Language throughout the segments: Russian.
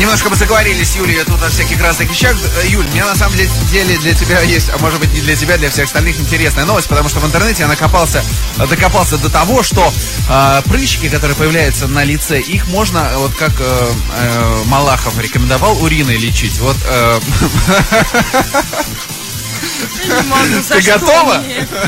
Немножко мы заговорили с Юлей тут о всяких разных вещах. Юль, мне на самом деле для тебя есть, а может быть не для тебя, для всех остальных интересная новость, потому что в интернете я докопался до того, что прыщики, которые появляются на лице, их можно, вот как Малахов рекомендовал, уриной лечить. Вот. Я не могу, Ты готова?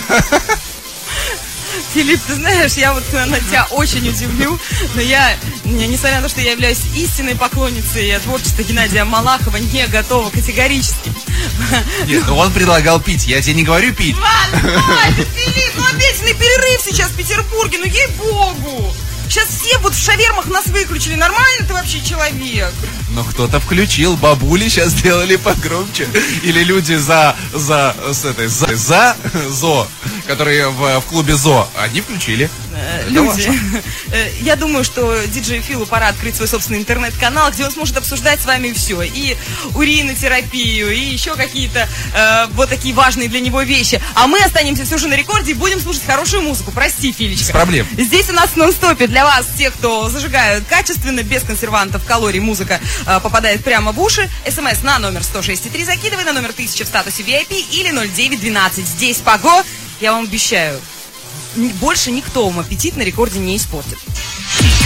Филипп, ты знаешь, я вот на тебя очень удивлю, но я, несмотря на то, что я являюсь истинной поклонницей творчества Геннадия Малахова, не готова категорически. Нет, ну он предлагал пить, я тебе не говорю пить. Ладно, Филипп, ну обеденный перерыв сейчас в Петербурге, ну ей-богу. Сейчас все вот в шавермах нас выключили. Нормально ты вообще человек? Но кто-то включил. Бабули сейчас сделали погромче. Или люди ЗО, которые в клубе ЗО, они включили. Люди. Я думаю, что диджею Филу пора открыть свой собственный интернет-канал, где он сможет обсуждать с вами все. И уринотерапию, и еще какие-то вот такие важные для него вещи. А мы останемся все же на рекорде и будем слушать хорошую музыку. Прости, Филечка. Без проблем. Здесь у нас в нон-стопе для вас, тех, кто зажигают качественно, без консервантов, калорий, музыка попадает прямо в уши. СМС на номер 106.3 закидывай, на номер 1000 в статусе VIP или 0912. Здесь Паго. Я вам обещаю, больше никто вам аппетит на рекорде не испортит.